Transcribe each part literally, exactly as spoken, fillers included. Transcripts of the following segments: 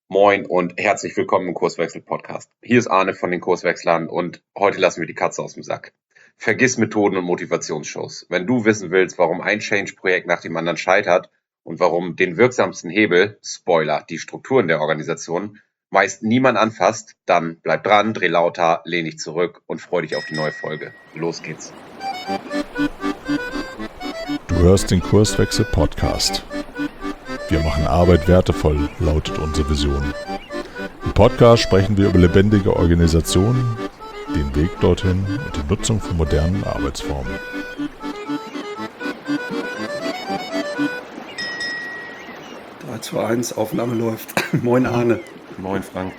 Moin und herzlich willkommen im Kurswechsel-Podcast. Hier ist Arne von den Kurswechslern und heute lassen wir die Katze aus dem Sack. Vergiss Methoden und Motivationsshows. Wenn du wissen willst, warum ein Change-Projekt nach dem anderen scheitert und warum den wirksamsten Hebel, Spoiler, die Strukturen der Organisation, meist niemand anfasst, dann bleib dran, dreh lauter, lehn dich zurück und freu dich auf die neue Folge. Los geht's. Du hörst den Kurswechsel-Podcast. Wir machen Arbeit wertevoll, lautet unsere Vision. Im Podcast sprechen wir über lebendige Organisationen, den Weg dorthin und die Nutzung von modernen Arbeitsformen. drei, zwei, eins, Aufnahme läuft. Moin Arne. Moin Frank.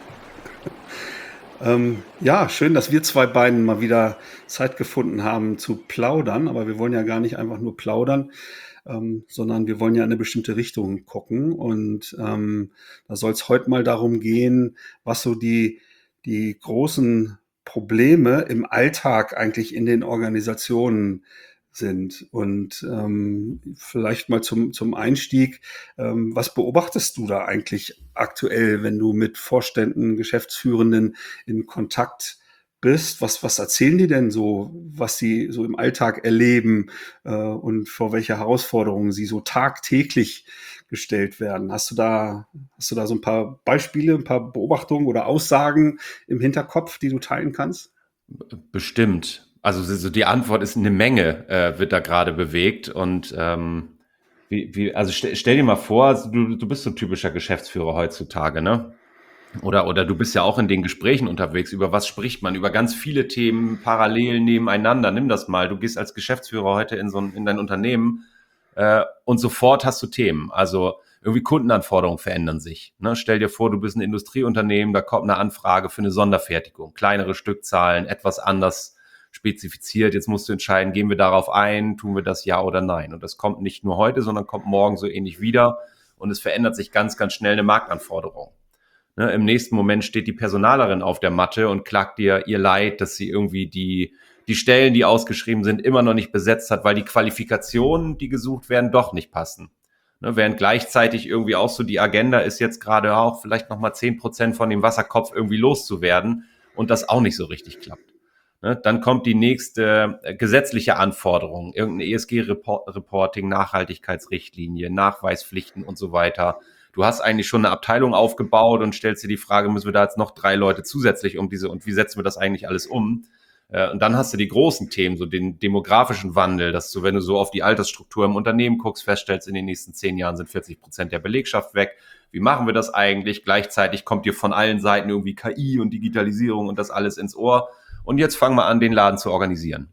Ähm, ja, schön, dass wir zwei beiden mal wieder Zeit gefunden haben zu plaudern, aber wir wollen ja gar nicht einfach nur plaudern, ähm, sondern wir wollen ja in eine bestimmte Richtung gucken und ähm, da soll es heute mal darum gehen, was so die, die großen Probleme im Alltag eigentlich in den Organisationen sind. Und ähm, vielleicht mal zum, zum Einstieg, ähm, was beobachtest du da eigentlich aktuell, wenn du mit Vorständen, Geschäftsführenden in Kontakt bist? Was, was erzählen die denn so, was sie so im Alltag erleben äh, und vor welche Herausforderungen sie so tagtäglich gestellt werden? Hast du da, hast du da so ein paar Beispiele, ein paar Beobachtungen oder Aussagen im Hinterkopf, die du teilen kannst? Bestimmt. Also so die Antwort ist eine Menge, äh, wird da gerade bewegt. Und ähm, wie, wie, also stell, stell dir mal vor, also du, du bist so ein typischer Geschäftsführer heutzutage, ne? Oder, oder du bist ja auch in den Gesprächen unterwegs. Über was spricht man? Über ganz viele Themen parallel nebeneinander. Nimm das mal. Du gehst als Geschäftsführer heute in so ein, in dein Unternehmen äh, und sofort hast du Themen. Also irgendwie Kundenanforderungen verändern sich. Ne? Stell dir vor, du bist ein Industrieunternehmen, da kommt eine Anfrage für eine Sonderfertigung. Kleinere Stückzahlen, etwas anders spezifiziert. Jetzt musst du entscheiden, gehen wir darauf ein, tun wir das ja oder nein. Und das kommt nicht nur heute, sondern kommt morgen so ähnlich wieder. Und es verändert sich ganz, ganz schnell eine Marktanforderung. Ne, im nächsten Moment steht die Personalerin auf der Matte und klagt dir ihr Leid, dass sie irgendwie die, die Stellen, die ausgeschrieben sind, immer noch nicht besetzt hat, weil die Qualifikationen, die gesucht werden, doch nicht passen. Ne, während gleichzeitig irgendwie auch so die Agenda ist jetzt gerade auch vielleicht nochmal zehn Prozent von dem Wasserkopf irgendwie loszuwerden und das auch nicht so richtig klappt. Ne, dann kommt die nächste gesetzliche Anforderung, irgendein E S G-Reporting, Nachhaltigkeitsrichtlinie, Nachweispflichten und so weiter. Du hast eigentlich schon eine Abteilung aufgebaut und stellst dir die Frage, müssen wir da jetzt noch drei Leute zusätzlich um diese und wie setzen wir das eigentlich alles um? Und dann hast du die großen Themen, so den demografischen Wandel, dass du, wenn du so auf die Altersstruktur im Unternehmen guckst, feststellst, in den nächsten zehn Jahren sind vierzig Prozent der Belegschaft weg. Wie machen wir das eigentlich? Gleichzeitig kommt dir von allen Seiten irgendwie K I und Digitalisierung und das alles ins Ohr. Und jetzt fangen wir an, den Laden zu organisieren.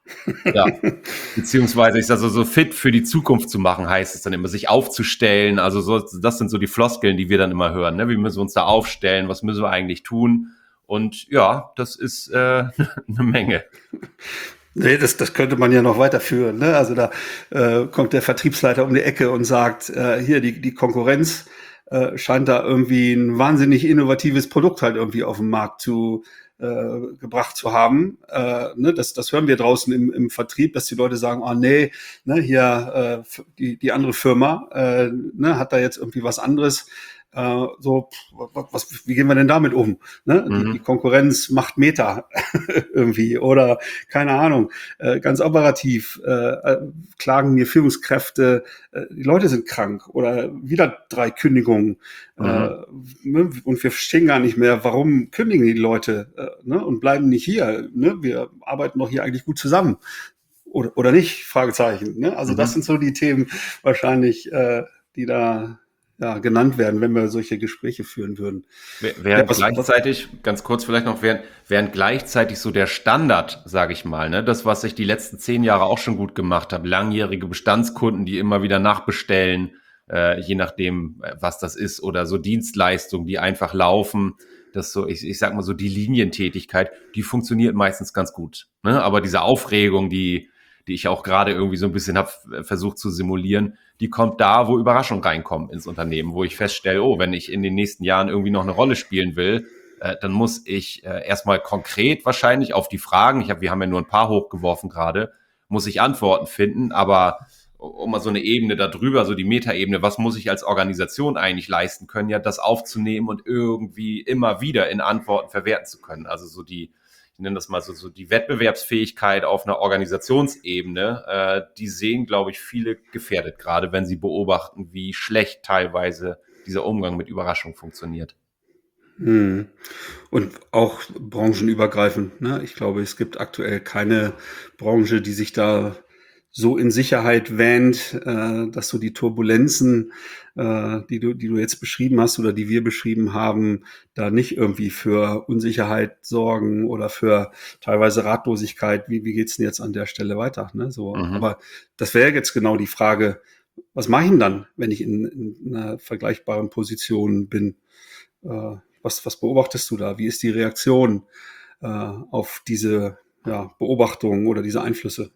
Ja, beziehungsweise ich sage so, so fit für die Zukunft zu machen, heißt es dann immer, sich aufzustellen. Also so, das sind so die Floskeln, die wir dann immer hören. Ne? Wie müssen wir uns da aufstellen? Was müssen wir eigentlich tun? Und ja, das ist äh, eine Menge. Nee, das, das könnte man ja noch weiterführen. Ne? Also da äh, kommt der Vertriebsleiter um die Ecke und sagt, äh, hier, die, die Konkurrenz äh, scheint da irgendwie ein wahnsinnig innovatives Produkt halt irgendwie auf dem Markt zu Äh, gebracht zu haben. Äh, ne, das, das hören wir draußen im, im Vertrieb, dass die Leute sagen, oh nee, ne, hier äh, die, die andere Firma äh, ne, hat da jetzt irgendwie was anderes. Äh, so, was, wie gehen wir denn damit um? Ne? Mhm. Die, die Konkurrenz macht Meta irgendwie oder keine Ahnung. Äh, ganz operativ äh, klagen mir Führungskräfte, äh, die Leute sind krank oder wieder drei Kündigungen. Mhm. Äh, und wir verstehen gar nicht mehr, warum kündigen die Leute äh, ne, und bleiben nicht hier. Ne? Wir arbeiten doch hier eigentlich gut zusammen. Oder, oder nicht? Fragezeichen. Ne? Also mhm. das sind so die Themen wahrscheinlich, äh, die da ja, genannt werden, wenn wir solche Gespräche führen würden. Während ja, was, gleichzeitig, was, ganz kurz vielleicht noch, während, während gleichzeitig so der Standard, sage ich mal, ne, das, was ich die letzten zehn Jahre auch schon gut gemacht habe, langjährige Bestandskunden, die immer wieder nachbestellen, äh, je nachdem, was das ist, oder so Dienstleistungen, die einfach laufen, das so, ich, ich sag mal so, die Linientätigkeit, die funktioniert meistens ganz gut. Ne? Aber diese Aufregung, die die ich auch gerade irgendwie so ein bisschen habe versucht zu simulieren, die kommt da, wo Überraschungen reinkommen ins Unternehmen, wo ich feststelle, oh, wenn ich in den nächsten Jahren irgendwie noch eine Rolle spielen will, äh, dann muss ich äh, erstmal konkret wahrscheinlich auf die Fragen, ich hab, wir haben ja nur ein paar hochgeworfen gerade, muss ich Antworten finden, aber um mal so eine Ebene da drüber, so die Metaebene, was muss ich als Organisation eigentlich leisten können, ja, das aufzunehmen und irgendwie immer wieder in Antworten verwerten zu können. Also so die, ich nenne das mal so, so die Wettbewerbsfähigkeit auf einer Organisationsebene, äh, die sehen, glaube ich, viele gefährdet, gerade wenn sie beobachten, wie schlecht teilweise dieser Umgang mit Überraschung funktioniert. Hm. Und auch branchenübergreifend, ne? Ich glaube, es gibt aktuell keine Branche, die sich da so in Sicherheit wähnt, äh, dass so die Turbulenzen, äh, die du, die du jetzt beschrieben hast oder die wir beschrieben haben, da nicht irgendwie für Unsicherheit sorgen oder für teilweise Ratlosigkeit. Wie, wie geht's denn jetzt an der Stelle weiter? Ne? So, Mhm. aber das wäre jetzt genau die Frage, was mache ich denn dann, wenn ich in, in einer vergleichbaren Position bin? Äh, was, was beobachtest du da? Wie ist die Reaktion äh, auf diese ja, Beobachtungen oder diese Einflüsse?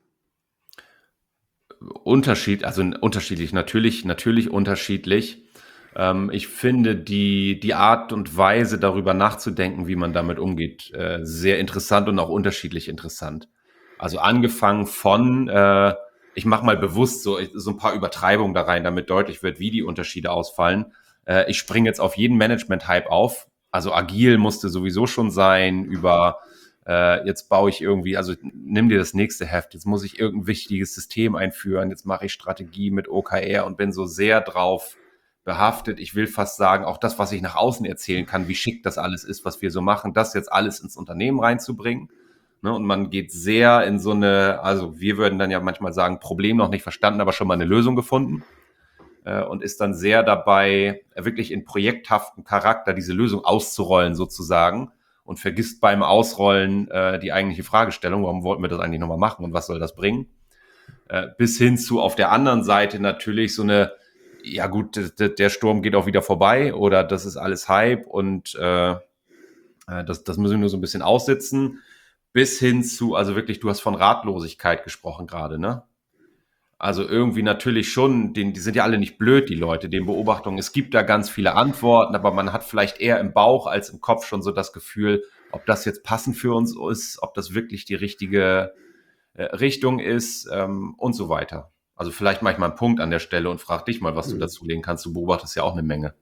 Unterschied, also unterschiedlich, natürlich, natürlich unterschiedlich. Ähm, ich finde die, die Art und Weise, darüber nachzudenken, wie man damit umgeht, äh, sehr interessant und auch unterschiedlich interessant. Also angefangen von, äh, ich mache mal bewusst so, so ein paar Übertreibungen da rein, damit deutlich wird, wie die Unterschiede ausfallen. Äh, ich springe jetzt auf jeden Management-Hype auf. Also agil musste sowieso schon sein, über äh, jetzt baue ich irgendwie, also nimm dir das nächste Heft, jetzt muss ich irgendein wichtiges System einführen, jetzt mache ich Strategie mit O K R und bin so sehr drauf behaftet. Ich will fast sagen, auch das, was ich nach außen erzählen kann, wie schick das alles ist, was wir so machen, das jetzt alles ins Unternehmen reinzubringen. Ne? Und man geht sehr in so eine, also wir würden dann ja manchmal sagen, Problem noch nicht verstanden, aber schon mal eine Lösung gefunden. Äh, und ist dann sehr dabei, wirklich in projekthaften Charakter diese Lösung auszurollen sozusagen. Und vergisst beim Ausrollen äh, die eigentliche Fragestellung, warum wollten wir das eigentlich nochmal machen und was soll das bringen? Äh, bis hin zu auf der anderen Seite natürlich so eine, ja gut, d- d- der Sturm geht auch wieder vorbei oder das ist alles Hype und äh, das, das müssen wir nur so ein bisschen aussitzen, bis hin zu, also wirklich, du hast von Ratlosigkeit gesprochen gerade, ne? Also irgendwie natürlich schon, den, die sind ja alle nicht blöd, die Leute, den Beobachtungen. Es gibt da ganz viele Antworten, aber man hat vielleicht eher im Bauch als im Kopf schon so das Gefühl, ob das jetzt passend für uns ist, ob das wirklich die richtige äh, Richtung ist ähm, und so weiter. Also vielleicht mache ich mal einen Punkt an der Stelle und frage dich mal, was du dazulegen kannst. Du beobachtest ja auch eine Menge.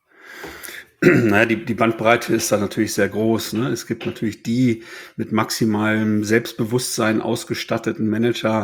Naja, die, die Bandbreite ist da natürlich sehr groß. Ne? Es gibt natürlich die mit maximalem Selbstbewusstsein ausgestatteten Manager,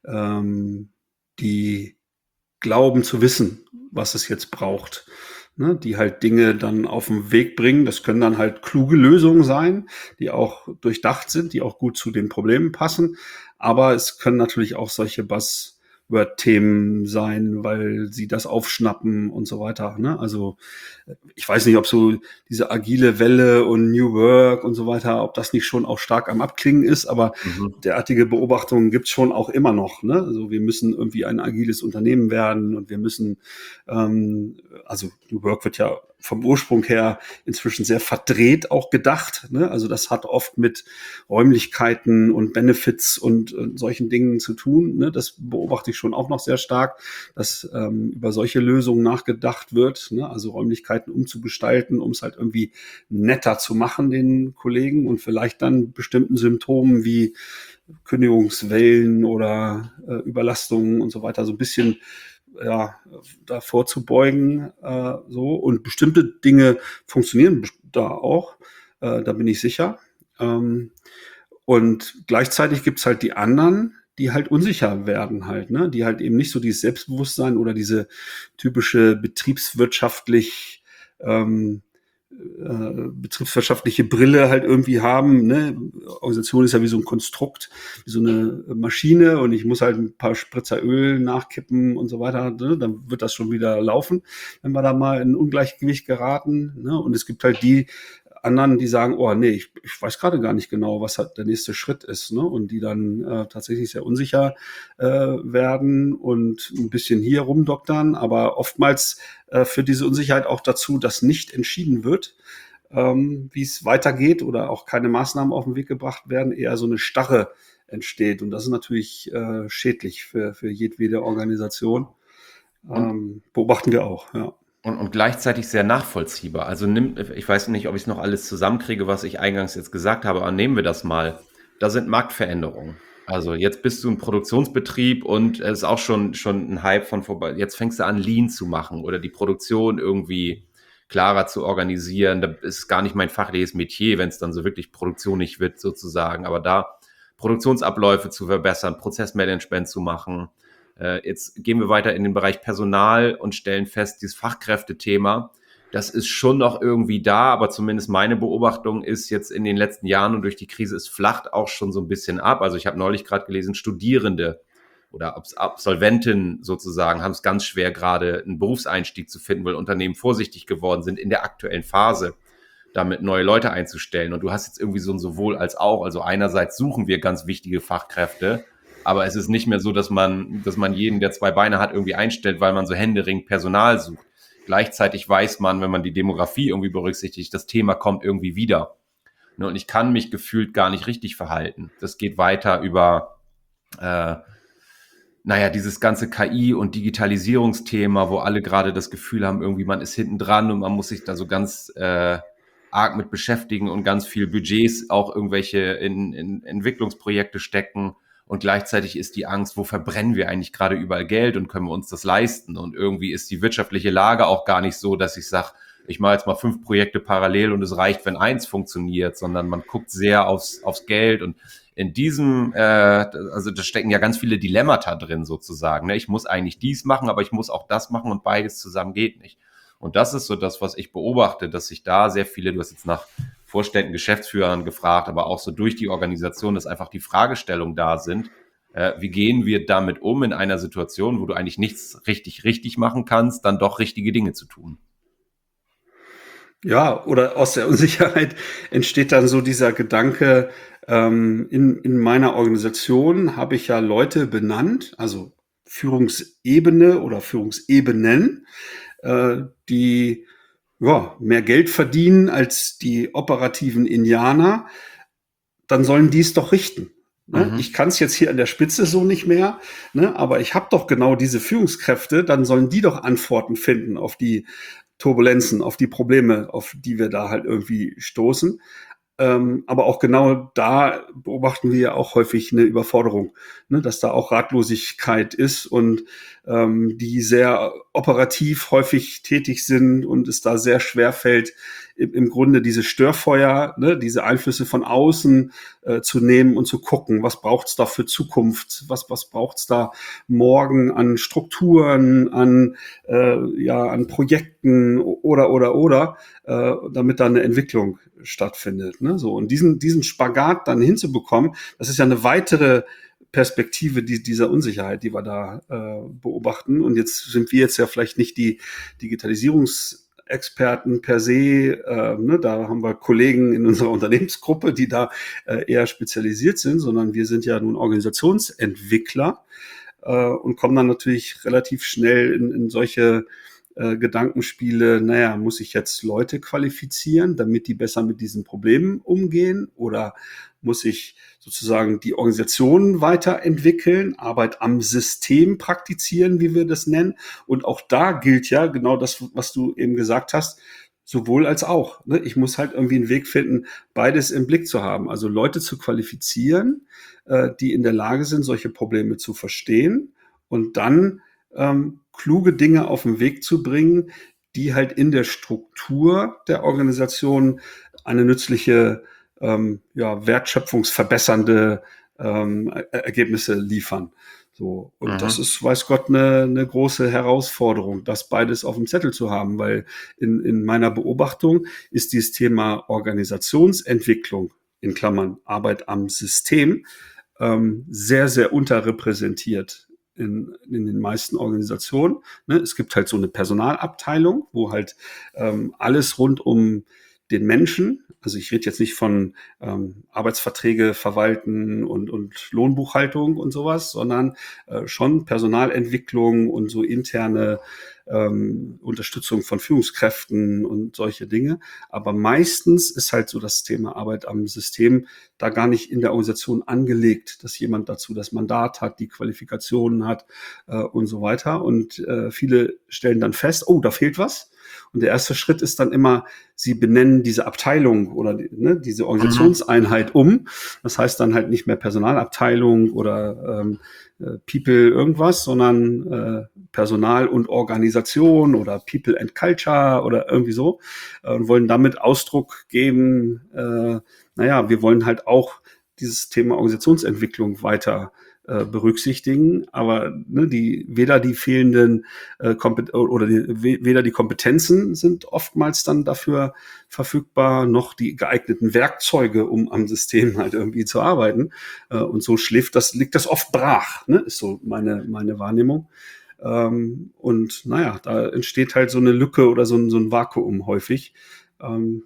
ähm, die glauben zu wissen, was es jetzt braucht. Ne? Die halt Dinge dann auf den Weg bringen. Das können dann halt kluge Lösungen sein, die auch durchdacht sind, die auch gut zu den Problemen passen. Aber es können natürlich auch solche Buzzword-Themen sein, weil sie das aufschnappen und so weiter. Ne? Also ich weiß nicht, ob so diese agile Welle und New Work und so weiter, ob das nicht schon auch stark am Abklingen ist, aber Mhm. derartige Beobachtungen gibt es schon auch immer noch. Ne? Also wir müssen irgendwie ein agiles Unternehmen werden und wir müssen, ähm, also New Work wird ja vom Ursprung her inzwischen sehr verdreht auch gedacht. Ne? Also das hat oft mit Räumlichkeiten und Benefits und, und solchen Dingen zu tun. Ne? Das beobachte ich schon auch noch sehr stark, dass ähm, über solche Lösungen nachgedacht wird. Ne? Also Räumlichkeiten umzugestalten, um es halt irgendwie netter zu machen den Kollegen und vielleicht dann bestimmten Symptomen wie Kündigungswellen oder äh, Überlastungen und so weiter so ein bisschen ja, da vorzubeugen, äh, so. Und bestimmte Dinge funktionieren da auch, äh, da bin ich sicher. Ähm, und gleichzeitig gibt's halt die anderen, die halt unsicher werden halt, ne, die halt eben nicht so dieses Selbstbewusstsein oder diese typische betriebswirtschaftlich ähm, äh, betriebswirtschaftliche Brille halt irgendwie haben. Ne? Organisation ist ja wie so ein Konstrukt, wie so eine Maschine und ich muss halt ein paar Spritzer Öl nachkippen und so weiter. Ne? Dann wird das schon wieder laufen, wenn wir da mal in Ungleichgewicht geraten. Ne? Und es gibt halt die anderen, die sagen, oh nee, ich, ich weiß gerade gar nicht genau, was halt der nächste Schritt ist, ne? Und die dann äh, tatsächlich sehr unsicher äh, werden und ein bisschen hier rumdoktern, aber oftmals äh, führt diese Unsicherheit auch dazu, dass nicht entschieden wird, ähm, wie es weitergeht oder auch keine Maßnahmen auf den Weg gebracht werden, eher so eine Starre entsteht. Und das ist natürlich äh, schädlich für, für jedwede Organisation. Ähm, beobachten wir auch, ja. Und, und gleichzeitig sehr nachvollziehbar. Also nimm, ich weiß nicht, ob ich es noch alles zusammenkriege, was ich eingangs jetzt gesagt habe, aber nehmen wir das mal. Da sind Marktveränderungen. Also jetzt bist du ein Produktionsbetrieb und es ist auch schon, schon ein Hype von vorbei. Jetzt fängst du an, Lean zu machen oder die Produktion irgendwie klarer zu organisieren. Da ist gar nicht mein fachliches Metier, wenn es dann so wirklich Produktion nicht wird sozusagen. Aber da Produktionsabläufe zu verbessern, Prozessmanagement zu machen. Äh, jetzt gehen wir weiter in den Bereich Personal und stellen fest, dieses Fachkräftethema, das ist schon noch irgendwie da, aber zumindest meine Beobachtung ist jetzt in den letzten Jahren und durch die Krise, es flacht auch schon so ein bisschen ab. Also ich habe neulich gerade gelesen, Studierende oder Absolventen sozusagen haben es ganz schwer, gerade einen Berufseinstieg zu finden, weil Unternehmen vorsichtig geworden sind in der aktuellen Phase, damit neue Leute einzustellen. Und du hast jetzt irgendwie so ein sowohl als auch. Also einerseits suchen wir ganz wichtige Fachkräfte, aber es ist nicht mehr so, dass man, dass man jeden, der zwei Beine hat, irgendwie einstellt, weil man so händeringend Personal sucht. Gleichzeitig weiß man, wenn man die Demografie irgendwie berücksichtigt, das Thema kommt irgendwie wieder. Und ich kann mich gefühlt gar nicht richtig verhalten. Das geht weiter über, äh, naja, dieses ganze K I- und Digitalisierungsthema, wo alle gerade das Gefühl haben, irgendwie man ist hinten dran und man muss sich da so ganz äh, arg mit beschäftigen und ganz viel Budgets auch irgendwelche in, in Entwicklungsprojekte stecken. Und gleichzeitig ist die Angst, wo verbrennen wir eigentlich gerade überall Geld und können wir uns das leisten? Und irgendwie ist die wirtschaftliche Lage auch gar nicht so, dass ich sage, ich mache jetzt mal fünf Projekte parallel und es reicht, wenn eins funktioniert, sondern man guckt sehr aufs, aufs Geld. Und in diesem, äh, also da stecken ja ganz viele Dilemmata drin sozusagen. Ne? Ich muss eigentlich dies machen, aber ich muss auch das machen und beides zusammen geht nicht. Und das ist so das, was ich beobachte, dass sich da sehr viele, du hast jetzt nach Vorständen, Geschäftsführern gefragt, aber auch so durch die Organisation, dass einfach die Fragestellungen da sind. Äh, wie gehen wir damit um in einer Situation, wo du eigentlich nichts richtig richtig machen kannst, dann doch richtige Dinge zu tun? Ja, oder aus der Unsicherheit entsteht dann so dieser Gedanke, ähm, in, in meiner Organisation habe ich ja Leute benannt, also Führungsebene oder Führungsebenen, äh, die ja, mehr Geld verdienen als die operativen Indianer, dann sollen die es doch richten. Ne? Mhm. Ich kann es jetzt hier an der Spitze so nicht mehr, ne? Aber ich habe doch genau diese Führungskräfte, dann sollen die doch Antworten finden auf die Turbulenzen, auf die Probleme, auf die wir da halt irgendwie stoßen. Ähm, aber auch genau da beobachten wir ja auch häufig eine Überforderung, ne, dass da auch Ratlosigkeit ist und ähm, die sehr operativ häufig tätig sind und es da sehr schwer fällt, im, im Grunde diese Störfeuer, ne, diese Einflüsse von außen äh, zu nehmen und zu gucken, was braucht's da für Zukunft, was was braucht's da morgen an Strukturen, an äh, ja an Projekten oder oder oder, äh, damit da eine Entwicklung stattfindet. Ne? So, und diesen, diesen Spagat dann hinzubekommen, das ist ja eine weitere Perspektive die, dieser Unsicherheit, die wir da äh, beobachten. Und jetzt sind wir jetzt ja vielleicht nicht die Digitalisierungsexperten per se. Äh, ne? Da haben wir Kollegen in unserer Unternehmensgruppe, die da äh, eher spezialisiert sind, sondern wir sind ja nun Organisationsentwickler äh, und kommen dann natürlich relativ schnell in, in solche Gedankenspiele, naja, muss ich jetzt Leute qualifizieren, damit die besser mit diesen Problemen umgehen? Oder muss ich sozusagen die Organisation weiterentwickeln, Arbeit am System praktizieren, wie wir das nennen? Und auch da gilt ja genau das, was du eben gesagt hast, sowohl als auch. Ne? Ich muss halt irgendwie einen Weg finden, beides im Blick zu haben. Also Leute zu qualifizieren, äh, die in der Lage sind, solche Probleme zu verstehen und dann ähm, kluge Dinge auf den Weg zu bringen, die halt in der Struktur der Organisation eine nützliche, ähm, ja, wertschöpfungsverbessernde ähm, Ergebnisse liefern. So. Und mhm. das ist, weiß Gott, eine, eine große Herausforderung, das beides auf dem Zettel zu haben, weil in, in meiner Beobachtung ist dieses Thema Organisationsentwicklung, in Klammern Arbeit am System, ähm, sehr, sehr unterrepräsentiert. In, in den meisten Organisationen. Ne? Es gibt halt so eine Personalabteilung, wo halt ähm, alles rund um den Menschen, also ich rede jetzt nicht von ähm, Arbeitsverträge verwalten und, und Lohnbuchhaltung und sowas, sondern äh, schon Personalentwicklung und so interne ähm, Unterstützung von Führungskräften und solche Dinge. Aber meistens ist halt so das Thema Arbeit am System da gar nicht in der Organisation angelegt, dass jemand dazu das Mandat hat, die Qualifikationen hat äh, und so weiter. Und äh, viele stellen dann fest, oh, da fehlt was. Und der erste Schritt ist dann immer, Sie benennen diese Abteilung oder ne, diese Organisationseinheit um. Das heißt dann halt nicht mehr Personalabteilung oder ähm, äh, People irgendwas, sondern äh, Personal und Organisation oder People and Culture oder irgendwie so. Äh, und wollen damit Ausdruck geben, äh, naja, wir wollen halt auch dieses Thema Organisationsentwicklung weiter äh, berücksichtigen, aber ne, die weder die fehlenden äh, Kompet- oder die, weder die Kompetenzen sind oftmals dann dafür verfügbar, noch die geeigneten Werkzeuge, um am System halt irgendwie zu arbeiten. Äh, und so schläft das, liegt das oft brach, ne, ist so meine meine Wahrnehmung. Ähm, und naja, da entsteht halt so eine Lücke oder so ein, so ein Vakuum häufig. Ähm,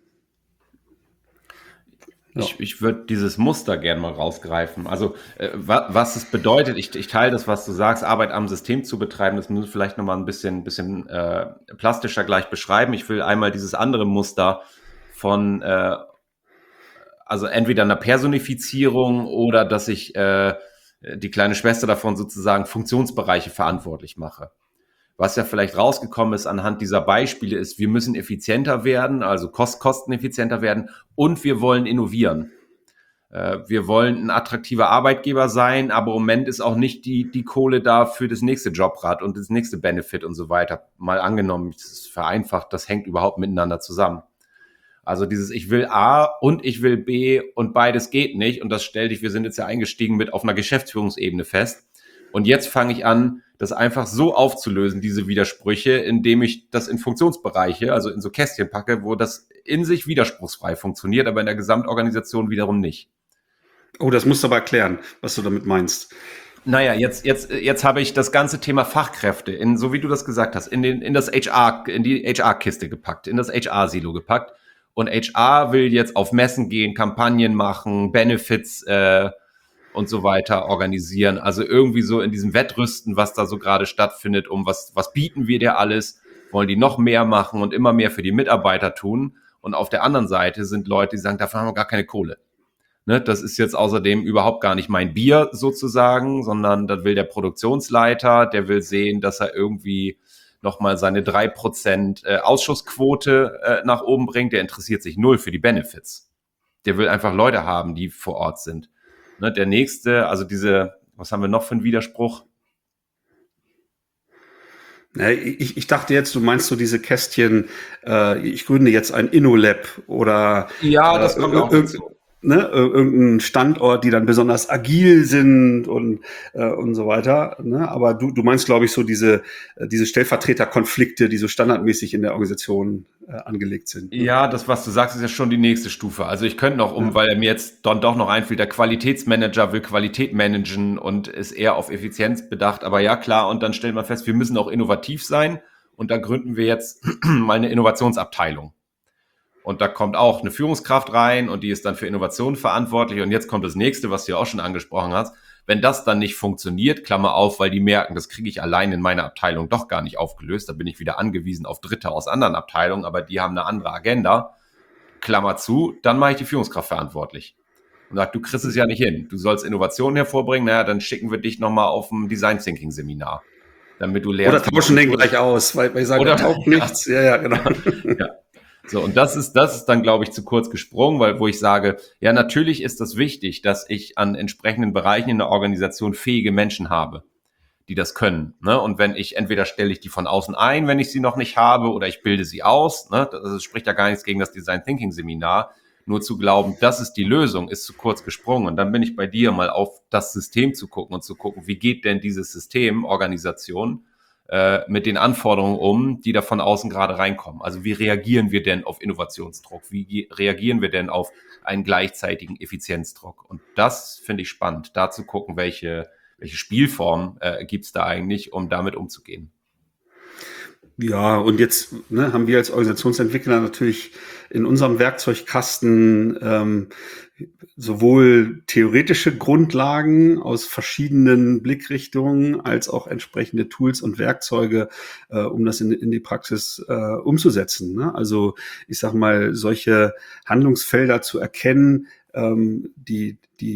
Ja. Ich, ich würde dieses Muster gerne mal rausgreifen. Also äh, wa, was es bedeutet, ich, ich teile das, was du sagst, Arbeit am System zu betreiben, das müssen wir vielleicht nochmal ein bisschen, bisschen äh, plastischer gleich beschreiben. Ich will einmal dieses andere Muster von, äh, also entweder einer Personifizierung oder dass ich äh, die kleine Schwester davon sozusagen Funktionsbereiche verantwortlich mache. Was ja vielleicht rausgekommen ist anhand dieser Beispiele ist, wir müssen effizienter werden, also kost- kosteneffizienter werden und wir wollen innovieren. Äh, wir wollen ein attraktiver Arbeitgeber sein, aber im Moment ist auch nicht die, die Kohle da für das nächste Jobrad und das nächste Benefit und so weiter. Mal angenommen, das ist vereinfacht, das hängt überhaupt miteinander zusammen. Also dieses ich will A und ich will B und beides geht nicht und das stellt ich, wir sind jetzt ja eingestiegen mit auf einer Geschäftsführungsebene fest. Und jetzt fange ich an, das einfach so aufzulösen, diese Widersprüche, indem ich das in Funktionsbereiche, also in so Kästchen packe, wo das in sich widerspruchsfrei funktioniert, aber in der Gesamtorganisation wiederum nicht. Oh, das musst du aber erklären, was du damit meinst. Naja, jetzt, jetzt, jetzt habe ich das ganze Thema Fachkräfte, in, so wie du das gesagt hast, in, den, in das H R, in die H R-Kiste gepackt, in das H R-Silo gepackt. Und H R will jetzt auf Messen gehen, Kampagnen machen, Benefits, äh, und so weiter organisieren. Also irgendwie so in diesem Wettrüsten, was da so gerade stattfindet, um was, was bieten wir dir alles, wollen die noch mehr machen und immer mehr für die Mitarbeiter tun. Und auf der anderen Seite sind Leute, die sagen, dafür haben wir gar keine Kohle. Ne, das ist jetzt außerdem überhaupt gar nicht mein Bier sozusagen, sondern das will der Produktionsleiter, der will sehen, dass er irgendwie nochmal seine drei Prozent äh, Ausschussquote äh, nach oben bringt. Der interessiert sich null für die Benefits. Der will einfach Leute haben, die vor Ort sind. Ne, der nächste, also diese, was haben wir noch für einen Widerspruch? Ja, ich, ich dachte jetzt, du meinst so diese Kästchen, äh, ich gründe jetzt ein InnoLab oder Ja, das äh, kommt auch dazu. Ne, irgendein Standort, die dann besonders agil sind und äh, und so weiter. Ne? Aber du, du meinst, glaube ich, so diese diese Stellvertreterkonflikte, die so standardmäßig in der Organisation äh, angelegt sind. Ne? Ja, das, was du sagst, ist ja schon die nächste Stufe. Also ich könnte noch um, ja. weil er mir jetzt dann doch noch einfiel, der Qualitätsmanager will Qualität managen und ist eher auf Effizienz bedacht. Aber ja, klar, und dann stellen wir fest, wir müssen auch innovativ sein. Und da gründen wir jetzt mal eine Innovationsabteilung. Und da kommt auch eine Führungskraft rein und die ist dann für Innovation verantwortlich. Und jetzt kommt das nächste, was du ja auch schon angesprochen hast. Wenn das dann nicht funktioniert, Klammer auf, weil die merken, das kriege ich allein in meiner Abteilung doch gar nicht aufgelöst. Da bin ich wieder angewiesen auf Dritte aus anderen Abteilungen, aber die haben eine andere Agenda. Klammer zu, dann mache ich die Führungskraft verantwortlich. Und sage, du kriegst es ja nicht hin. Du sollst Innovationen hervorbringen, naja, dann schicken wir dich nochmal auf ein Design Thinking Seminar. Damit du lernst. Oder tauschen den gleich aus, weil, weil ich sage, Oder, da taucht nichts. Ja, ja, genau. Ja. So, und das ist, das ist dann, glaube ich, zu kurz gesprungen, weil wo ich sage, ja, natürlich ist das wichtig, dass ich an entsprechenden Bereichen in der Organisation fähige Menschen habe, die das können. Ne? Und wenn ich, entweder stelle ich die von außen ein, wenn ich sie noch nicht habe, oder ich bilde sie aus. Ne? Das spricht ja gar nichts gegen das Design Thinking Seminar. Nur zu glauben, das ist die Lösung, ist zu kurz gesprungen. Und dann bin ich bei dir, mal auf das System zu gucken und zu gucken, wie geht denn dieses System, Organisation, mit den Anforderungen um, die da von außen gerade reinkommen. Also wie reagieren wir denn auf Innovationsdruck? Wie reagieren wir denn auf einen gleichzeitigen Effizienzdruck? Und das finde ich spannend, da zu gucken, welche, welche Spielform äh, gibt es da eigentlich, um damit umzugehen. Ja, und jetzt ne, haben wir als Organisationsentwickler natürlich in unserem Werkzeugkasten ähm, sowohl theoretische Grundlagen aus verschiedenen Blickrichtungen als auch entsprechende Tools und Werkzeuge, äh, um das in, in die Praxis äh, umzusetzen. Ne? Also ich sag mal, solche Handlungsfelder zu erkennen, ähm, die die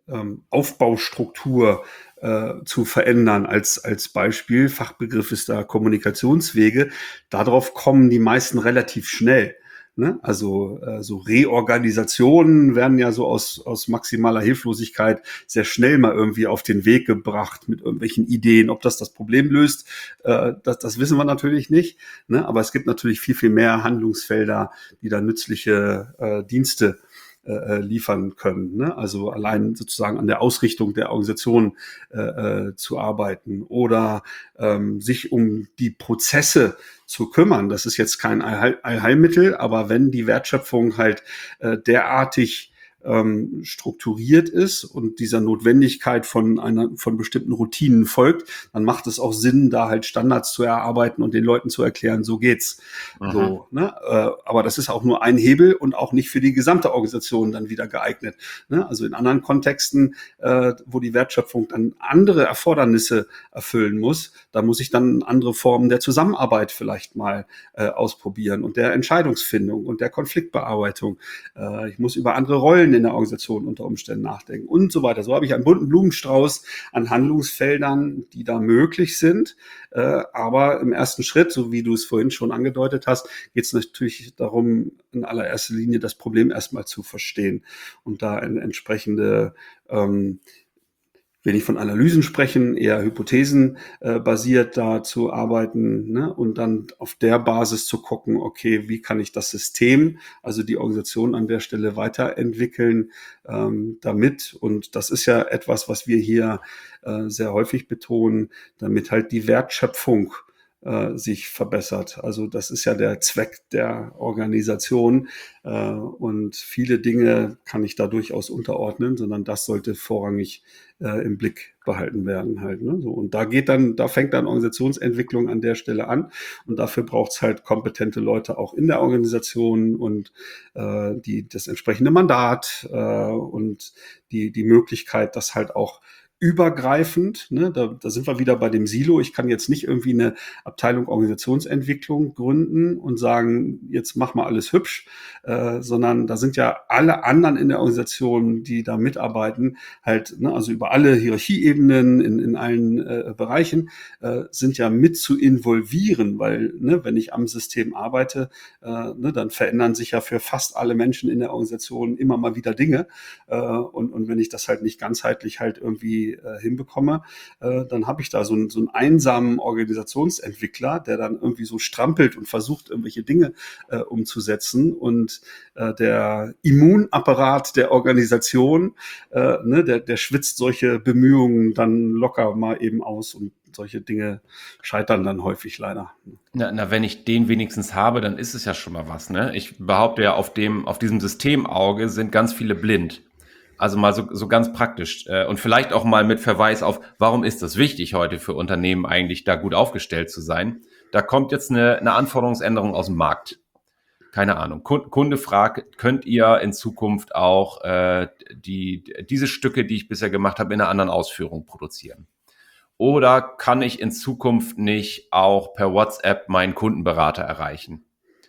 ähm, Aufbaustruktur äh, zu verändern. Als, als Beispiel, Fachbegriff ist da Kommunikationswege. Darauf kommen die meisten relativ schnell. Ne? Also äh, so Reorganisationen werden ja so aus, aus maximaler Hilflosigkeit sehr schnell mal irgendwie auf den Weg gebracht mit irgendwelchen Ideen. Ob das das Problem löst, äh, das, das wissen wir natürlich nicht. Ne? Aber es gibt natürlich viel, viel mehr Handlungsfelder, die da nützliche äh, Dienste äh, liefern können. Ne? Also allein sozusagen an der Ausrichtung der Organisation äh, äh, zu arbeiten oder ähm, sich um die Prozesse zu kümmern. Das ist jetzt kein Allheil- Allheilmittel, aber wenn die Wertschöpfung halt äh, derartig ähm, strukturiert ist und dieser Notwendigkeit von einer von bestimmten Routinen folgt, dann macht es auch Sinn, da halt Standards zu erarbeiten und den Leuten zu erklären, so geht's. Mhm. So, ne? Äh, aber das ist auch nur ein Hebel und auch nicht für die gesamte Organisation dann wieder geeignet. Ne? Also in anderen Kontexten, äh, wo die Wertschöpfung dann andere Erfordernisse erfüllen muss, da muss ich dann andere Formen der Zusammenarbeit vielleicht mal äh, ausprobieren und der Entscheidungsfindung und der Konfliktbearbeitung. Äh, ich muss über andere Rollen in der Organisation unter Umständen nachdenken und so weiter. So habe ich einen bunten Blumenstrauß an Handlungsfeldern, die da möglich sind. Äh, aber im ersten Schritt, so wie du es vorhin schon angedeutet hast, geht es natürlich darum, in allererster Linie das Problem erstmal zu verstehen und da eine entsprechende ähm, will nicht von Analysen sprechen, eher Hypothesen äh, basiert da zu arbeiten, ne? Und dann auf der Basis zu gucken, okay, wie kann ich das System, also die Organisation an der Stelle weiterentwickeln ähm, damit. Und das ist ja etwas, was wir hier äh, sehr häufig betonen, damit halt die Wertschöpfung äh, sich verbessert. Also das ist ja der Zweck der Organisation äh, und viele Dinge kann ich da durchaus unterordnen, sondern das sollte vorrangig äh, im Blick behalten werden halt. Ne? So, und da geht dann, da fängt dann Organisationsentwicklung an der Stelle an und dafür braucht es halt kompetente Leute auch in der Organisation und äh, die das entsprechende Mandat äh, und die die Möglichkeit, das halt auch übergreifend, ne, da, da sind wir wieder bei dem Silo. Ich kann jetzt nicht irgendwie eine Abteilung Organisationsentwicklung gründen und sagen, jetzt mach mal alles hübsch, äh, sondern da sind ja alle anderen in der Organisation, die da mitarbeiten, halt, ne, also über alle Hierarchieebenen in, in allen äh, Bereichen, äh, sind ja mit zu involvieren, weil, ne, wenn ich am System arbeite, äh, ne, dann verändern sich ja für fast alle Menschen in der Organisation immer mal wieder Dinge. Äh, und, und wenn ich das halt nicht ganzheitlich halt irgendwie äh, hinbekomme, äh, dann habe ich da so einen, so einen einsamen Organisationsentwickler, der dann irgendwie so strampelt und versucht, irgendwelche Dinge äh, umzusetzen. Und äh, der Immunapparat der Organisation, äh, ne, der, der schwitzt solche Bemühungen dann locker mal eben aus und solche Dinge scheitern dann häufig leider. Na, na, wenn ich den wenigstens habe, dann ist es ja schon mal was, ne? Ich behaupte ja, auf dem, auf diesem Systemauge sind ganz viele blind. Also mal so, so ganz praktisch äh, und vielleicht auch mal mit Verweis auf, warum ist das wichtig heute für Unternehmen eigentlich da gut aufgestellt zu sein? Da kommt jetzt eine, eine Anforderungsänderung aus dem Markt. Keine Ahnung. Kunde fragt, könnt ihr in Zukunft auch äh, die, diese Stücke, die ich bisher gemacht habe, in einer anderen Ausführung produzieren? Oder kann ich in Zukunft nicht auch per WhatsApp meinen Kundenberater erreichen?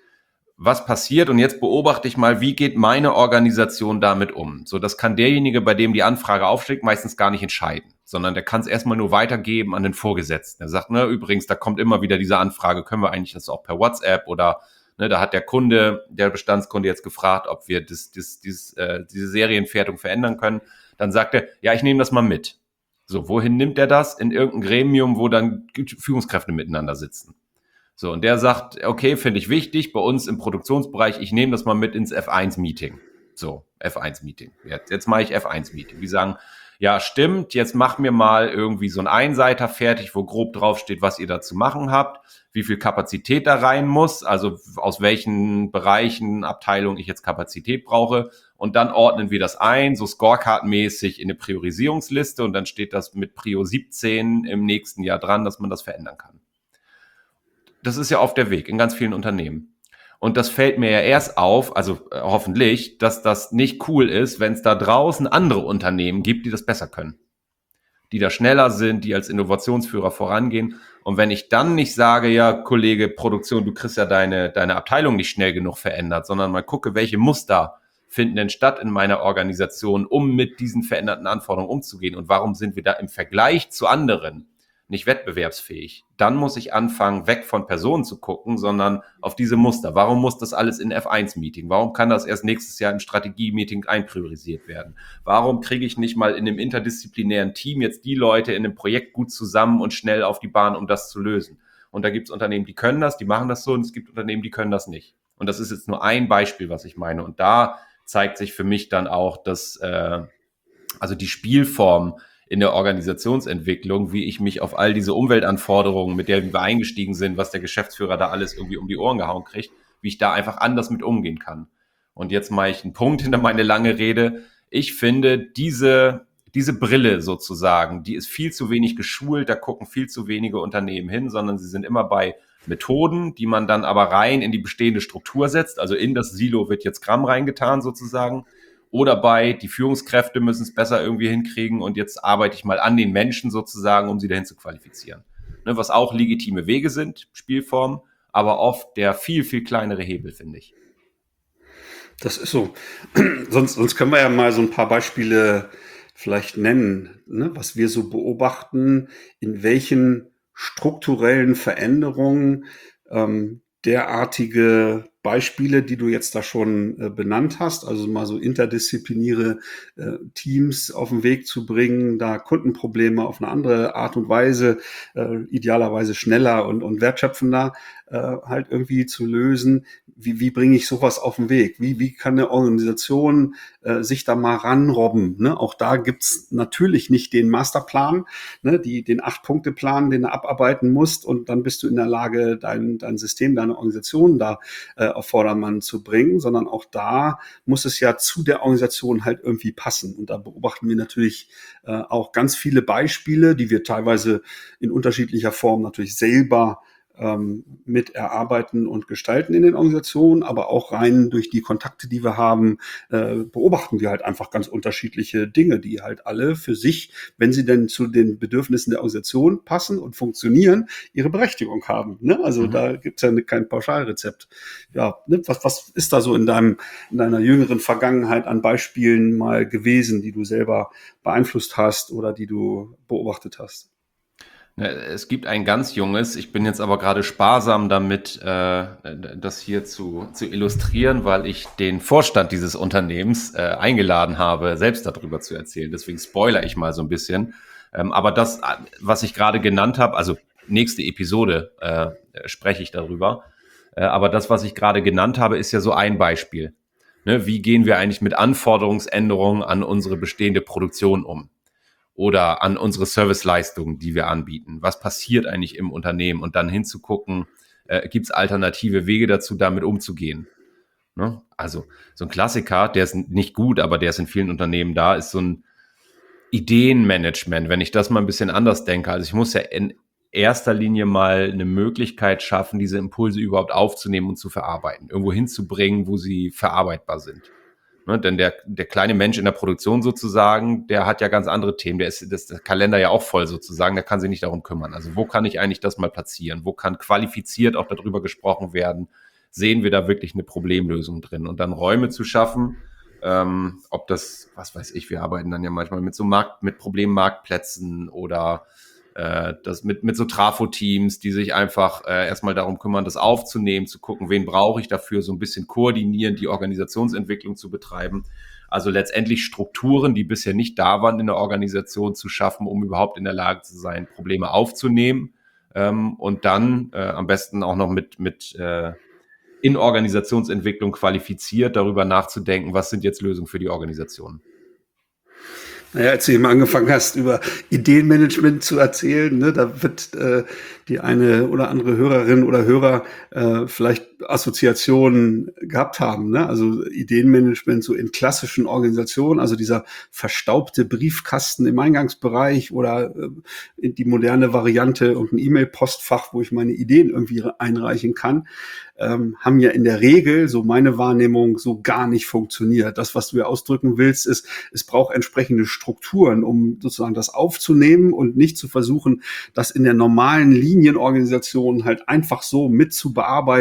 Was passiert? Und jetzt beobachte ich mal, wie geht meine Organisation damit um? So, das kann derjenige, bei dem die Anfrage aufschlägt, meistens gar nicht entscheiden, sondern der kann es erstmal nur weitergeben an den Vorgesetzten. Er sagt, ne, übrigens, da kommt immer wieder diese Anfrage, können wir eigentlich das auch per WhatsApp oder ne, da hat der Kunde, der Bestandskunde jetzt gefragt, ob wir das, das, das, äh, diese Serienfertigung verändern können. Dann sagt er, ja, ich nehme das mal mit. So, wohin nimmt er das? In irgendein Gremium, wo dann Führungskräfte miteinander sitzen. So, und der sagt, okay, finde ich wichtig, bei uns im Produktionsbereich, ich nehme das mal mit ins F eins Meeting. So, F eins Meeting. Jetzt, jetzt mache ich F eins Meeting. Die sagen, ja, stimmt, jetzt mach mir mal irgendwie so ein Einseiter fertig, wo grob draufsteht, was ihr da zu machen habt, wie viel Kapazität da rein muss, also aus welchen Bereichen, Abteilungen ich jetzt Kapazität brauche. Und dann ordnen wir das ein, so Scorecard-mäßig in eine Priorisierungsliste und dann steht das mit Prio siebzehn im nächsten Jahr dran, dass man das verändern kann. Das ist ja auf der Weg in ganz vielen Unternehmen. Und das fällt mir ja erst auf, also äh, hoffentlich, dass das nicht cool ist, wenn es da draußen andere Unternehmen gibt, die das besser können. Die da schneller sind, die als Innovationsführer vorangehen. Und wenn ich dann nicht sage, ja, Kollege Produktion, du kriegst ja deine, deine Abteilung nicht schnell genug verändert, sondern mal gucke, welche Muster finden denn statt in meiner Organisation, um mit diesen veränderten Anforderungen umzugehen und warum sind wir da im Vergleich zu anderen nicht wettbewerbsfähig? Dann muss ich anfangen, weg von Personen zu gucken, sondern auf diese Muster. Warum muss das alles in F eins Meeting? Warum kann das erst nächstes Jahr im Strategie-Meeting einpriorisiert werden? Warum kriege ich nicht mal in einem interdisziplinären Team jetzt die Leute in einem Projekt gut zusammen und schnell auf die Bahn, um das zu lösen? Und da gibt es Unternehmen, die können das, die machen das so, und es gibt Unternehmen, die können das nicht. Und das ist jetzt nur ein Beispiel, was ich meine. Und da zeigt sich für mich dann auch, dass äh, also die Spielform in der Organisationsentwicklung, wie ich mich auf all diese Umweltanforderungen, mit denen wir eingestiegen sind, was der Geschäftsführer da alles irgendwie um die Ohren gehauen kriegt, wie ich da einfach anders mit umgehen kann. Und jetzt mache ich einen Punkt hinter meine lange Rede. Ich finde, diese, diese Brille sozusagen, die ist viel zu wenig geschult, da gucken viel zu wenige Unternehmen hin, sondern sie sind immer bei Methoden, die man dann aber rein in die bestehende Struktur setzt. Also in das Silo wird jetzt Scrum reingetan sozusagen. Oder bei, die Führungskräfte müssen es besser irgendwie hinkriegen und jetzt arbeite ich mal an den Menschen sozusagen, um sie dahin zu qualifizieren. Ne, was auch legitime Wege sind, Spielformen, aber oft der viel, viel kleinere Hebel, finde ich. Das ist so. sonst, sonst können wir ja mal so ein paar Beispiele vielleicht nennen, ne, was wir so beobachten, in welchen strukturellen Veränderungen ähm, derartige Beispiele, die du jetzt da schon äh, benannt hast, also mal so interdisziplinäre äh, Teams auf den Weg zu bringen, da Kundenprobleme auf eine andere Art und Weise, äh, idealerweise schneller und, und wertschöpfender äh, halt irgendwie zu lösen. Wie, wie bringe ich sowas auf den Weg? Wie, wie kann eine Organisation äh, sich da mal ranrobben? Ne? Auch da gibt's natürlich nicht den Masterplan, ne? die, den Acht-Punkte-Plan, den du abarbeiten musst, und dann bist du in der Lage, dein, dein System, deine Organisation da äh, auf Vordermann zu bringen, sondern auch da muss es ja zu der Organisation halt irgendwie passen. Und da beobachten wir natürlich äh, auch ganz viele Beispiele, die wir teilweise in unterschiedlicher Form natürlich selber ähm, mit erarbeiten und gestalten in den Organisationen, aber auch rein durch die Kontakte, die wir haben, äh, beobachten wir halt einfach ganz unterschiedliche Dinge, die halt alle für sich, wenn sie denn zu den Bedürfnissen der Organisation passen und funktionieren, ihre Berechtigung haben. Ne? Also mhm. da gibt's ja kein Pauschalrezept. Ja, ne? was, was ist da so in deinem, in deiner jüngeren Vergangenheit an Beispielen mal gewesen, die du selber beeinflusst hast oder die du beobachtet hast? Es gibt ein ganz junges, ich bin jetzt aber gerade sparsam damit, äh, das hier zu, zu illustrieren, weil ich den Vorstand dieses Unternehmens äh, eingeladen habe, selbst darüber zu erzählen. Deswegen spoilere ich mal so ein bisschen. Ähm, aber das, was ich gerade genannt habe, also nächste Episode äh, spreche ich darüber. Äh, aber das, was ich gerade genannt habe, ist ja so ein Beispiel. Ne, wie gehen wir eigentlich mit Anforderungsänderungen an unsere bestehende Produktion um? Oder an unsere Serviceleistungen, die wir anbieten. Was passiert eigentlich im Unternehmen? Und dann hinzugucken, äh, gibt es alternative Wege dazu, damit umzugehen? Ne? Also so ein Klassiker, der ist nicht gut, aber der ist in vielen Unternehmen da, ist so ein Ideenmanagement, wenn ich das mal ein bisschen anders denke. Also ich muss ja in erster Linie mal eine Möglichkeit schaffen, diese Impulse überhaupt aufzunehmen und zu verarbeiten, irgendwo hinzubringen, wo sie verarbeitbar sind. Ne, denn der, der kleine Mensch in der Produktion sozusagen, der hat ja ganz andere Themen. Der ist das, der Kalender ja auch voll sozusagen, der kann sich nicht darum kümmern. Also wo kann ich eigentlich das mal platzieren? Wo kann qualifiziert auch darüber gesprochen werden? Sehen wir da wirklich eine Problemlösung drin? Und dann Räume zu schaffen, ähm, ob das, was weiß ich, wir arbeiten dann ja manchmal mit so Markt, mit Problemmarktplätzen oder äh, das mit, mit so Trafo-Teams, die sich einfach äh, erstmal darum kümmern, das aufzunehmen, zu gucken, wen brauche ich dafür, so ein bisschen koordinieren, die Organisationsentwicklung zu betreiben. Also letztendlich Strukturen, die bisher nicht da waren in der Organisation, zu schaffen, um überhaupt in der Lage zu sein, Probleme aufzunehmen ähm, und dann äh, am besten auch noch mit, mit äh, in Organisationsentwicklung qualifiziert, darüber nachzudenken, was sind jetzt Lösungen für die Organisation. Naja, als du eben angefangen hast, über Ideenmanagement zu erzählen, ne, da wird äh, die eine oder andere Hörerin oder Hörer äh, vielleicht Assoziationen gehabt haben. Ne? Also Ideenmanagement so in klassischen Organisationen, also dieser verstaubte Briefkasten im Eingangsbereich oder äh, die moderne Variante und ein E-Mail-Postfach, wo ich meine Ideen irgendwie einreichen kann, ähm, haben ja in der Regel, so meine Wahrnehmung, so gar nicht funktioniert. Das, was du ja ausdrücken willst, ist, es braucht entsprechende Strukturen, um sozusagen das aufzunehmen und nicht zu versuchen, das in der normalen Linienorganisation halt einfach so mit zu bearbeiten und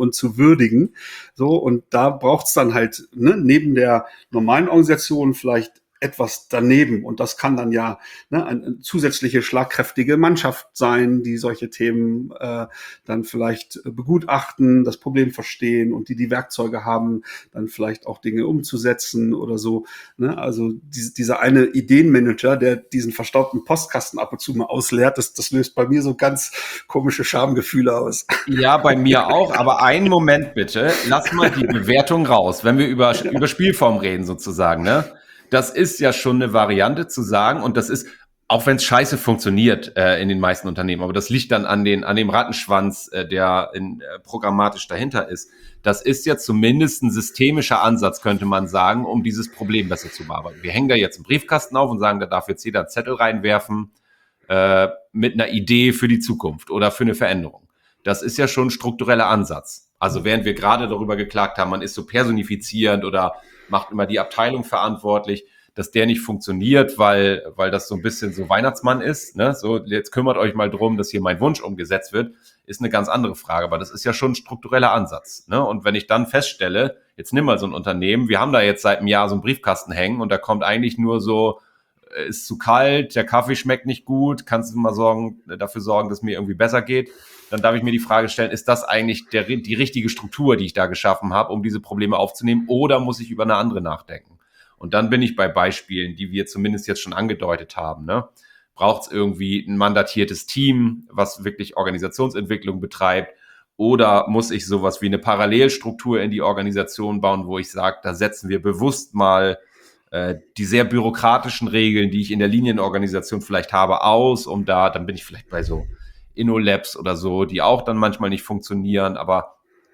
und zu würdigen. So, und da braucht's dann halt, ne, neben der normalen Organisation vielleicht etwas daneben. Und das kann dann ja, ne, eine zusätzliche schlagkräftige Mannschaft sein, die solche Themen äh, dann vielleicht begutachten, das Problem verstehen und die die Werkzeuge haben, dann vielleicht auch Dinge umzusetzen oder so. Ne? Also die, dieser eine Ideenmanager, der diesen verstaubten Postkasten ab und zu mal ausleert, das, das löst bei mir so ganz komische Schamgefühle aus. Ja, bei mir auch, aber einen Moment bitte, lass mal die Bewertung raus, wenn wir über, über Spielform reden sozusagen, ne? Das ist ja schon eine Variante zu sagen, und das ist, auch wenn es scheiße funktioniert äh, in den meisten Unternehmen, aber das liegt dann an, den, an dem Rattenschwanz, äh, der in, äh, programmatisch dahinter ist. Das ist ja zumindest ein systemischer Ansatz, könnte man sagen, um dieses Problem besser zu bearbeiten. Wir hängen da jetzt einen Briefkasten auf und sagen, da darf jetzt jeder einen Zettel reinwerfen äh, mit einer Idee für die Zukunft oder für eine Veränderung. Das ist ja schon ein struktureller Ansatz. Also während wir gerade darüber geklagt haben, man ist so personifizierend oder macht immer die Abteilung verantwortlich, dass der nicht funktioniert, weil, weil das so ein bisschen so Weihnachtsmann ist, ne? So, jetzt kümmert euch mal drum, dass hier mein Wunsch umgesetzt wird, ist eine ganz andere Frage. Aber das ist ja schon ein struktureller Ansatz, ne? Und wenn ich dann feststelle, jetzt nimm mal so ein Unternehmen, wir haben da jetzt seit einem Jahr so einen Briefkasten hängen und da kommt eigentlich nur so, ist zu kalt, der Kaffee schmeckt nicht gut, kannst du mal sorgen, dafür sorgen, dass mir irgendwie besser geht, dann darf ich mir die Frage stellen, ist das eigentlich der, die richtige Struktur, die ich da geschaffen habe, um diese Probleme aufzunehmen, oder muss ich über eine andere nachdenken? Und dann bin ich bei Beispielen, die wir zumindest jetzt schon angedeutet haben, ne? Braucht es irgendwie ein mandatiertes Team, was wirklich Organisationsentwicklung betreibt, oder muss ich sowas wie eine Parallelstruktur in die Organisation bauen, wo ich sage, da setzen wir bewusst mal die sehr bürokratischen Regeln, die ich in der Linienorganisation vielleicht habe, aus, um da, dann bin ich vielleicht bei so InnoLabs oder so, die auch dann manchmal nicht funktionieren, aber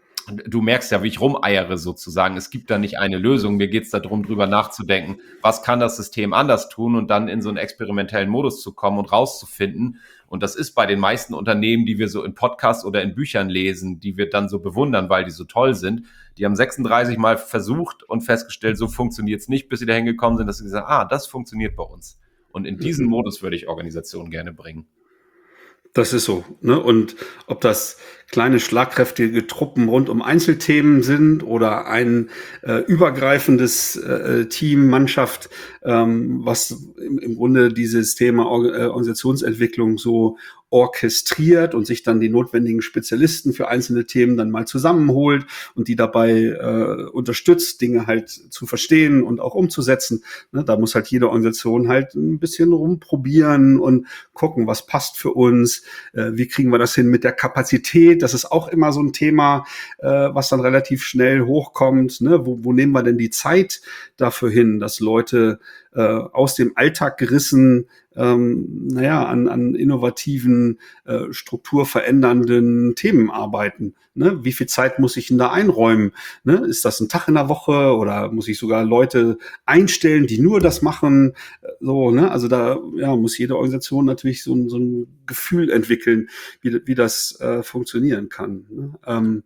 du merkst ja, wie ich rumeiere sozusagen. Es gibt da nicht eine Lösung. Mir geht es darum, drüber nachzudenken, was kann das System anders tun und dann in so einen experimentellen Modus zu kommen und rauszufinden. Und das ist bei den meisten Unternehmen, die wir so in Podcasts oder in Büchern lesen, die wir dann so bewundern, weil die so toll sind. Die haben sechsunddreißig Mal versucht und festgestellt, so funktioniert es nicht, bis sie dahin gekommen sind, dass sie gesagt haben, ah, das funktioniert bei uns. Und in diesen Modus würde ich Organisationen gerne bringen. Das ist so, ne? Und ob das kleine, schlagkräftige Truppen rund um Einzelthemen sind oder ein äh, übergreifendes äh, Team, Mannschaft, ähm, was im, im Grunde dieses Thema Or- äh, Organisationsentwicklung so orchestriert und sich dann die notwendigen Spezialisten für einzelne Themen dann mal zusammenholt und die dabei äh, unterstützt, Dinge halt zu verstehen und auch umzusetzen. Ne, da muss halt jede Organisation halt ein bisschen rumprobieren und gucken, was passt für uns, äh, wie kriegen wir das hin mit der Kapazität. Das ist auch immer so ein Thema, äh, was dann relativ schnell hochkommt. Ne? Wo, wo nehmen wir denn die Zeit dafür hin, dass Leute äh, aus dem Alltag gerissen ähm, naja, an, an innovativen, äh, strukturverändernden Themen arbeiten. Ne? Wie viel Zeit muss ich denn da einräumen? Ne? Ist das ein Tag in der Woche oder muss ich sogar Leute einstellen, die nur das machen? So, ne? Also da ja, muss jede Organisation natürlich so ein, so ein Gefühl entwickeln, wie, wie das äh, funktionieren kann. Ne? Ähm,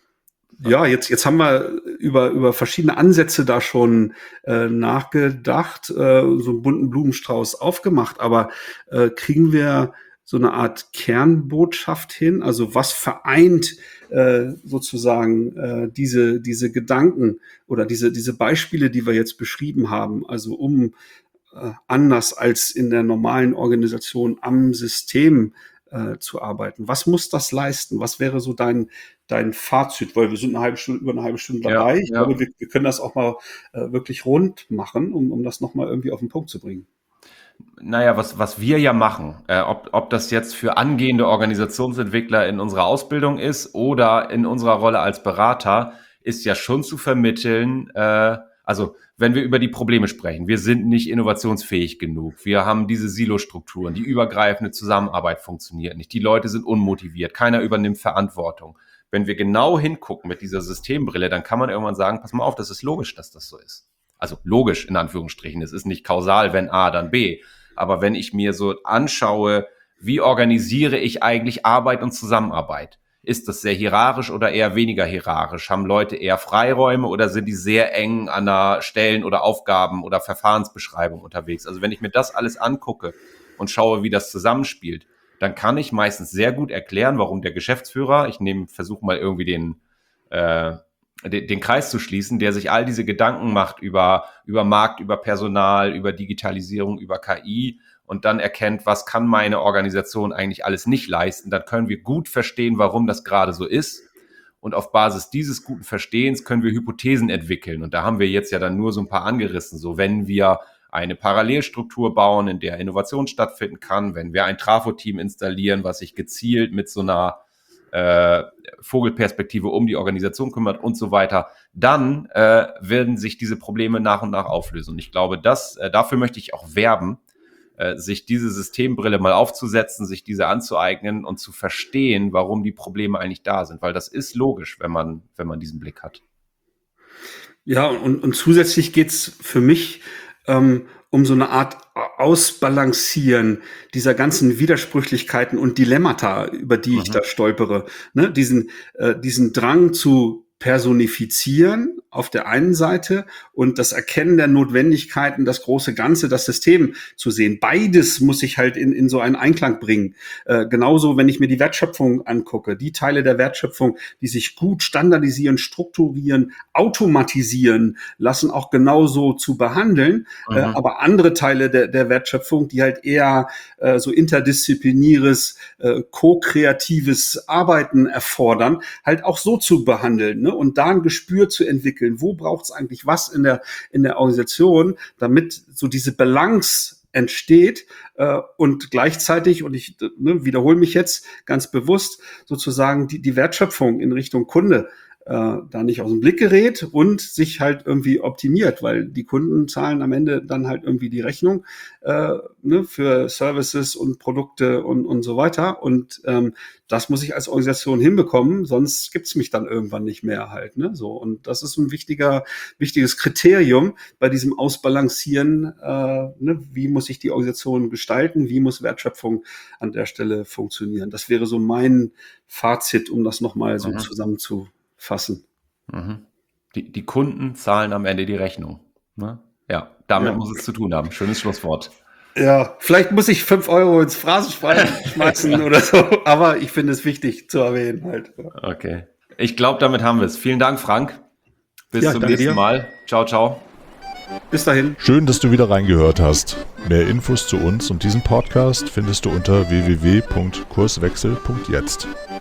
Ja, jetzt, jetzt haben wir über, über verschiedene Ansätze da schon äh, nachgedacht, äh, so einen bunten Blumenstrauß aufgemacht, aber äh, kriegen wir so eine Art Kernbotschaft hin? Also was vereint äh, sozusagen äh, diese, diese Gedanken oder diese, diese Beispiele, die wir jetzt beschrieben haben, also um äh, anders als in der normalen Organisation am System äh, zu arbeiten. Was muss das leisten? Was wäre so dein, dein Fazit? Weil wir sind eine halbe Stunde, über eine halbe Stunde dabei. Ja, ich ja. glaube, wir, wir können das auch mal äh, wirklich rund machen, um, um das nochmal irgendwie auf den Punkt zu bringen. Naja, was, was wir ja machen, äh, ob, ob das jetzt für angehende Organisationsentwickler in unserer Ausbildung ist oder in unserer Rolle als Berater, ist ja schon zu vermitteln, äh, also wenn wir über die Probleme sprechen, wir sind nicht innovationsfähig genug, wir haben diese Silostrukturen, die übergreifende Zusammenarbeit funktioniert nicht, die Leute sind unmotiviert, keiner übernimmt Verantwortung. Wenn wir genau hingucken mit dieser Systembrille, dann kann man irgendwann sagen, pass mal auf, das ist logisch, dass das so ist. Also logisch in Anführungsstrichen, es ist nicht kausal, wenn A, dann B. Aber wenn ich mir so anschaue, wie organisiere ich eigentlich Arbeit und Zusammenarbeit? Ist das sehr hierarchisch oder eher weniger hierarchisch? Haben Leute eher Freiräume oder sind die sehr eng an der Stellen- oder Aufgaben- oder Verfahrensbeschreibung unterwegs? Also wenn ich mir das alles angucke und schaue, wie das zusammenspielt, dann kann ich meistens sehr gut erklären, warum der Geschäftsführer, ich nehme, versuche mal irgendwie den äh, den, den Kreis zu schließen, der sich all diese Gedanken macht über, über Markt, über Personal, über Digitalisierung, über K I und dann erkennt, was kann meine Organisation eigentlich alles nicht leisten, dann können wir gut verstehen, warum das gerade so ist. Und auf Basis dieses guten Verstehens können wir Hypothesen entwickeln. Und da haben wir jetzt ja dann nur so ein paar angerissen. So, wenn wir eine Parallelstruktur bauen, in der Innovation stattfinden kann, wenn wir ein Trafo-Team installieren, was sich gezielt mit so einer äh, Vogelperspektive um die Organisation kümmert und so weiter, dann äh, werden sich diese Probleme nach und nach auflösen. Und ich glaube, das, äh, dafür möchte ich auch werben, äh, sich diese Systembrille mal aufzusetzen, sich diese anzueignen und zu verstehen, warum die Probleme eigentlich da sind. Weil das ist logisch, wenn man, wenn man diesen Blick hat. Ja, und, und zusätzlich geht's für mich ähm, um so eine Art Ausbalancieren dieser ganzen Widersprüchlichkeiten und Dilemmata, über die mhm. ich da stolpere. Ne? Diesen, äh, diesen Drang zu personifizieren auf der einen Seite und das Erkennen der Notwendigkeiten, das große Ganze, das System zu sehen. Beides muss ich halt in, in so einen Einklang bringen. Äh, genauso, wenn ich mir die Wertschöpfung angucke, die Teile der Wertschöpfung, die sich gut standardisieren, strukturieren, automatisieren lassen, auch genauso zu behandeln. Mhm. Äh, aber andere Teile der, der Wertschöpfung, die halt eher äh, so interdisziplinäres, äh, ko-kreatives Arbeiten erfordern, halt auch so zu behandeln. Ne? Und da ein Gespür zu entwickeln, wo braucht es eigentlich was in der, in der Organisation, damit so diese Balance entsteht äh, und gleichzeitig, und ich ne, wiederhole mich jetzt ganz bewusst, sozusagen die, die Wertschöpfung in Richtung Kunde äh, da nicht aus dem Blick gerät und sich halt irgendwie optimiert, weil die Kunden zahlen am Ende dann halt irgendwie die Rechnung äh, ne, für Services und Produkte und, und so weiter. Und ähm, das muss ich als Organisation hinbekommen, sonst gibt's mich dann irgendwann nicht mehr halt. Ne? So, und das ist ein wichtiger, wichtiges Kriterium bei diesem Ausbalancieren. Äh, ne? Wie muss ich die Organisation gestalten? Wie muss Wertschöpfung an der Stelle funktionieren? Das wäre so mein Fazit, um das nochmal so mhm. zusammenzufassen. Mhm. Die, die Kunden zahlen am Ende die Rechnung. Ne? Ja, damit ja. muss es zu tun haben. Schönes Schlusswort. Ja, vielleicht muss ich fünf Euro ins Phrasenschwein schmeißen oder so, aber ich finde es wichtig zu erwähnen halt. Okay. Ich glaube, damit haben wir es. Vielen Dank, Frank. Bis ja, zum nächsten dir. Mal. Ciao, ciao. Bis dahin. Schön, dass du wieder reingehört hast. Mehr Infos zu uns und diesem Podcast findest du unter w w w punkt kurswechsel punkt jetzt.